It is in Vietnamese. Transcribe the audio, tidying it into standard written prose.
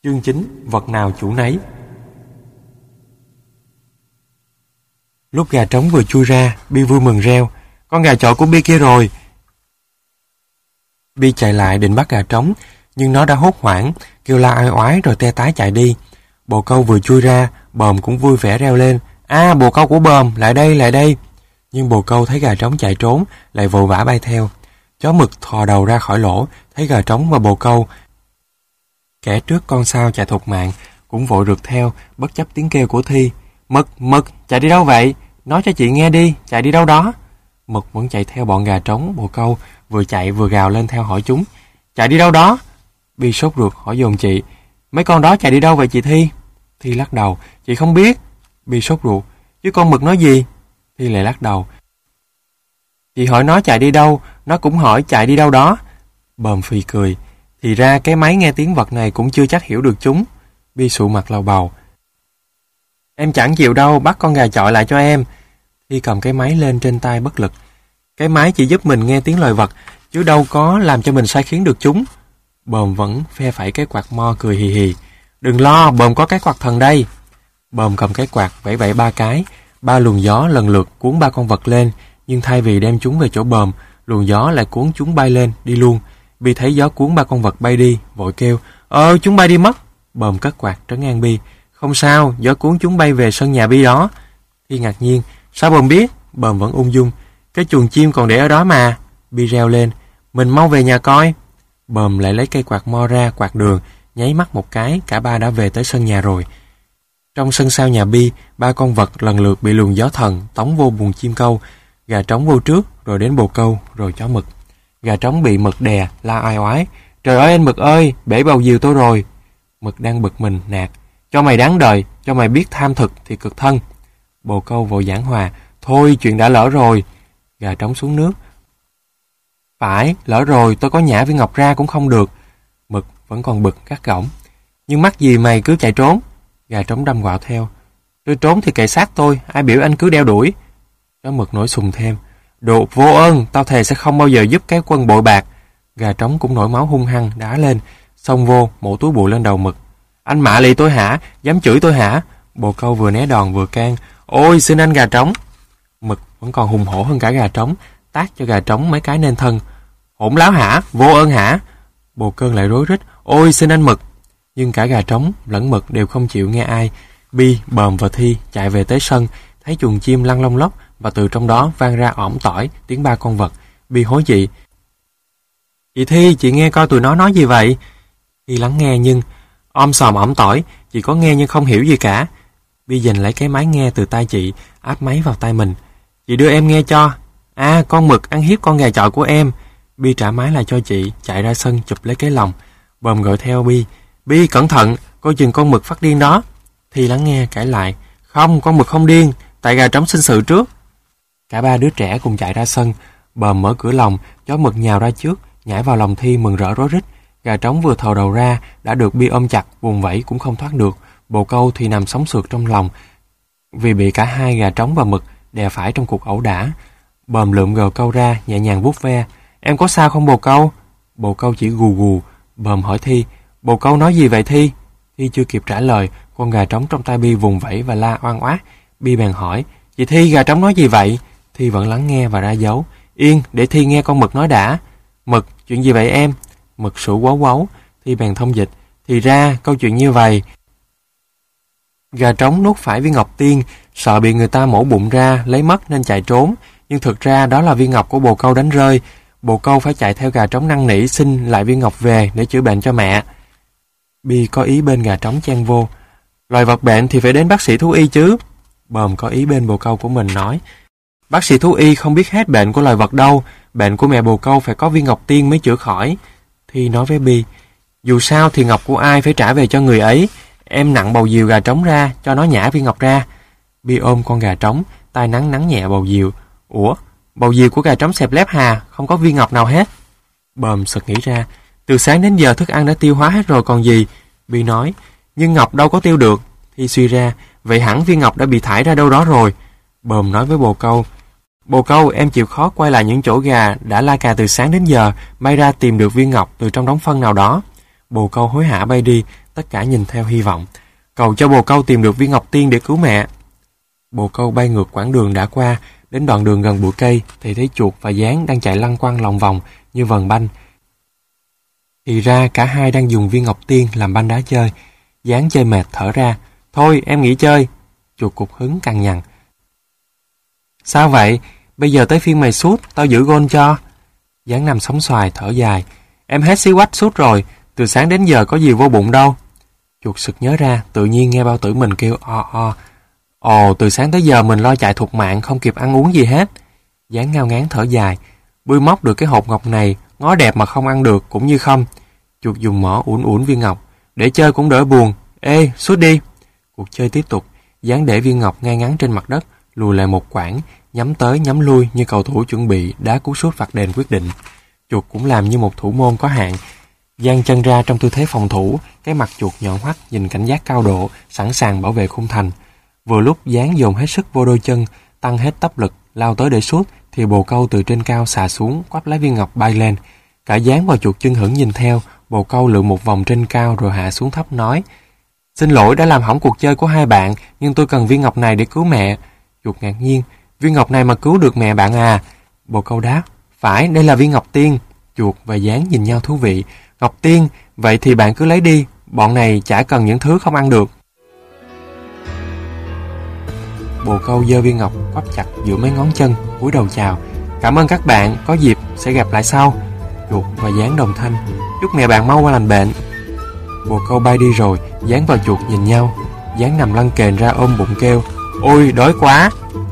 Chương 9. Vật nào chủ nấy. Lúc gà trống vừa chui ra, Bi vui mừng reo: "Con gà chọi của Bi kia rồi!" Bi chạy lại định bắt gà trống, nhưng nó đã hốt hoảng, kêu la ai oái rồi te tái chạy đi. Bồ câu vừa chui ra, Bờm cũng vui vẻ reo lên: Bồ câu của Bờm, lại đây, lại đây!" Nhưng bồ câu thấy gà trống chạy trốn, lại vội vã bay theo. Chó mực thò đầu ra khỏi lỗ, thấy gà trống và bồ câu. Kẻ trước con sao chạy thục mạng, cũng vội rượt theo, bất chấp tiếng kêu của Thi: Mực, chạy đi đâu vậy? Nói cho chị nghe đi, chạy đi đâu đó?" Mực vẫn chạy theo bọn gà trống, bồ câu, vừa chạy vừa gào lên theo hỏi chúng: "Chạy đi đâu đó?" Bi sốt ruột hỏi dồn chị: "Mấy con đó chạy đi đâu vậy chị Thi?" Thi lắc đầu: "Chị không biết." Bi sốt ruột: "Chứ con Mực nói gì?" Thi lại lắc đầu: "Chị hỏi nó chạy đi đâu, nó cũng hỏi chạy đi đâu đó." Bờm phì cười: "Thì ra cái máy nghe tiếng vật này cũng chưa chắc hiểu được chúng." Bi sụ mặt lầu bầu: "Em chẳng chịu đâu, bắt con gà chọi lại cho em." Thi cầm cái máy lên trên tay bất lực: "Cái máy chỉ giúp mình nghe tiếng loài vật, chứ đâu có làm cho mình sai khiến được chúng." Bờm vẫn phe phẩy cái quạt mo cười hì hì: "Đừng lo, Bờm có cái quạt thần đây." Bờm cầm cái quạt vẫy vẫy 3 cái, 3 luồng gió lần lượt cuốn 3 con vật lên, nhưng thay vì đem chúng về chỗ Bờm, luồng gió lại cuốn chúng bay lên, đi luôn. Bi thấy gió cuốn 3 con vật bay đi, vội kêu: "Chúng bay đi mất." Bờm cất quạt trấn an Bi: "Không sao, gió cuốn chúng bay về sân nhà Bi đó." Thi ngạc nhiên: "Sao Bờm biết?" Bờm vẫn ung dung: "Cái chuồng chim còn để ở đó mà." Bi reo lên: "Mình mau về nhà coi." Bờm lại lấy cây quạt mo ra quạt đường, nháy mắt một cái, cả ba đã về tới sân nhà rồi. Trong sân sau nhà Bi, 3 con vật lần lượt bị luồng gió thần tống vô buồng chim câu. Gà trống vô trước, rồi đến bồ câu, rồi chó Mực. Gà trống bị Mực đè, la ai oái: "Trời ơi anh Mực ơi, bể bầu diều tôi rồi." Mực đang bực mình nạt: "Cho mày đáng đời, cho mày biết tham thực thì cực thân." Bồ câu vội giảng hòa: "Thôi chuyện đã lỡ rồi." Gà trống xuống nước: "Phải, lỡ rồi, tôi có nhả viên ngọc ra cũng không được." Mực vẫn còn bực gắt gỏng: "Nhưng mắc gì mày cứ chạy trốn?" Gà trống đâm quạo theo: "Tôi trốn thì kệ xác tôi, ai biểu anh cứ đeo đuổi." Chó Mực nổi sùng thêm: "Đồ vô ơn, tao thề sẽ không bao giờ giúp cái quân bội bạc." Gà trống cũng nổi máu hung hăng đá lên, xông vô mổ túi bụi lên đầu Mực: "Anh mạ lì tôi hả? Dám chửi tôi hả?" Bồ câu vừa né đòn vừa can: "Ôi xin anh gà trống." Mực vẫn còn hùng hổ hơn cả gà trống, tát cho gà trống mấy cái nên thân: "Hỗn láo hả? Vô ơn hả?" Bồ Cơn lại rối rít: "Ôi xin anh Mực." Nhưng cả gà trống lẫn Mực đều không chịu nghe ai. Bi, Bờm và Thi chạy về tới sân, thấy chuồng chim lăn lông lốc, và từ trong đó vang ra ỏm tỏi tiếng 3 con vật. Bi hối chị: "Chị Thi, chị nghe coi tụi nó nói gì vậy?" Thi lắng nghe nhưng om sòm ỏm tỏi, chị có nghe nhưng không hiểu gì cả. Bi giành lấy cái máy nghe từ tay chị, áp máy vào tai mình: "Chị đưa em nghe cho." Con Mực ăn hiếp con gà chọi của em." Bi trả máy lại cho chị, chạy ra sân chụp lấy cái lồng. Bờm gọi theo Bi: "Bi cẩn thận, coi chừng con Mực phát điên đó." Thi lắng nghe cãi lại: "Không, con Mực không điên, tại gà trống sinh sự trước." Cả 3 đứa trẻ cùng chạy ra sân. Bờm mở cửa lồng, chó Mực nhào ra trước, nhảy vào lòng Thi mừng rỡ rối rít. Gà trống vừa thò đầu ra đã được Bi ôm chặt, vùng vẫy cũng không thoát được. Bồ câu thì nằm sống sượt trong lòng, vì bị cả hai gà trống và Mực đè phải trong cuộc ẩu đả. Bờm lượm gờ câu ra, nhẹ nhàng vuốt ve: "Em có sao không bồ câu?" Bồ câu chỉ gù gù. Bờm hỏi Thi: "Bồ câu nói gì vậy Thi?" Thi chưa kịp trả lời, con gà trống trong tay Bi vùng vẫy và la oan oát. Bi bèn hỏi: "Chị Thi, gà trống nói gì vậy?" Thi vẫn lắng nghe và ra dấu: "Yên, để Thi nghe con Mực nói đã." "Mực, chuyện gì vậy em?" Mực sủa quấu quấu. Thi bèn thông dịch: "Thì ra câu chuyện như vậy. Gà trống nuốt phải viên ngọc tiên, sợ bị người ta mổ bụng ra lấy mất nên chạy trốn, nhưng thực ra đó là viên ngọc của bồ câu đánh rơi. Bồ câu phải chạy theo gà trống năn nỉ xin lại viên ngọc về để chữa bệnh cho mẹ." Bi có ý bên gà trống chen vô: "Loài vật bệnh thì phải đến bác sĩ thú y chứ." Bờm có ý bên bồ câu của mình nói: "Bác sĩ thú y không biết hết bệnh của loài vật đâu, bệnh của mẹ bồ câu phải có viên ngọc tiên mới chữa khỏi." Thi nói với Bi: "Dù sao thì ngọc của ai phải trả về cho người ấy. Em nặng bầu diều gà trống ra, cho nó nhả viên ngọc ra." Bi ôm con gà trống, tay nắn nhẹ bầu diều: "Ủa, bầu diều của gà trống xẹp lép hà, không có viên ngọc nào hết." Bờm sực nghĩ ra: "Từ sáng đến giờ thức ăn đã tiêu hóa hết rồi còn gì." Bi nói: "Nhưng ngọc đâu có tiêu được." Thi suy ra: "Vậy hẳn viên ngọc đã bị thải ra đâu đó rồi." Bờm nói với bồ câu: "Bồ câu, em chịu khó quay lại những chỗ gà đã la cà từ sáng đến giờ, may ra tìm được viên ngọc từ trong đống phân nào đó." Bồ câu hối hả bay đi, Tất cả nhìn theo hy vọng, cầu cho bồ câu tìm được viên ngọc tiên để cứu mẹ. Bồ câu bay ngược quãng đường đã qua, đến đoạn đường gần bụi cây thì thấy chuột và gián đang chạy lăn quăng lòng vòng như vần banh. Thì ra cả hai đang dùng viên ngọc tiên làm banh đá chơi. Gián chơi mệt thở ra, thôi em nghỉ chơi. Chuột cục hứng cằn nhằn, sao vậy? Bây giờ tới phiên mày sút, tao giữ gôn cho. Gián nằm sóng xoài thở dài, em hết xí quách sút rồi, từ sáng đến giờ có gì vô bụng đâu. Chuột sực nhớ ra, tự nhiên nghe bao tử mình kêu o o. Ồ, từ sáng tới giờ mình lo chạy thục mạng, không kịp ăn uống gì hết. Gián ngao ngán thở dài, bươi móc được cái hộp ngọc này, ngó đẹp mà không ăn được cũng như không. Chuột dùng mỏ uốn viên ngọc, để chơi cũng đỡ buồn. Ê, sút đi. Cuộc chơi tiếp tục. Gián để viên ngọc ngay ngắn trên mặt đất, lùi lại một quãng, nhắm tới nhắm lui như cầu thủ chuẩn bị đá cú sút phạt đền quyết định. Chuột cũng làm như một thủ môn có hạn, giang chân ra trong tư thế phòng thủ, cái mặt chuột nhọn hoắt nhìn cảnh giác cao độ, sẵn sàng bảo vệ khung thành. Vừa lúc Gián dồn hết sức vô đôi chân, tăng hết tốc lực lao tới để sút, thì bồ câu từ trên cao xà xuống quắp lấy viên ngọc bay lên. Cả Gián và chuột chưng hửng nhìn theo. Bồ câu lượn một vòng trên cao rồi hạ xuống thấp nói, xin lỗi đã làm hỏng cuộc chơi của hai bạn, nhưng tôi cần viên ngọc này để cứu mẹ. Chuột ngạc nhiên, viên ngọc này mà cứu được mẹ bạn à? Bồ câu đáp, phải, đây là viên ngọc tiên. Chuột và Gián nhìn nhau thú vị. Ngọc tiên, vậy thì bạn cứ lấy đi, bọn này chả cần những thứ không ăn được. Bồ câu giơ viên ngọc quắp chặt giữa mấy ngón chân, cúi đầu chào, cảm ơn các bạn, có dịp sẽ gặp lại sau. Chuột và Gián đồng thanh, chúc mẹ bạn mau qua lành bệnh. Bồ câu bay đi rồi, Gián và chuột nhìn nhau. Gián nằm lăn kềnh ra ôm bụng kêu, ôi đói quá.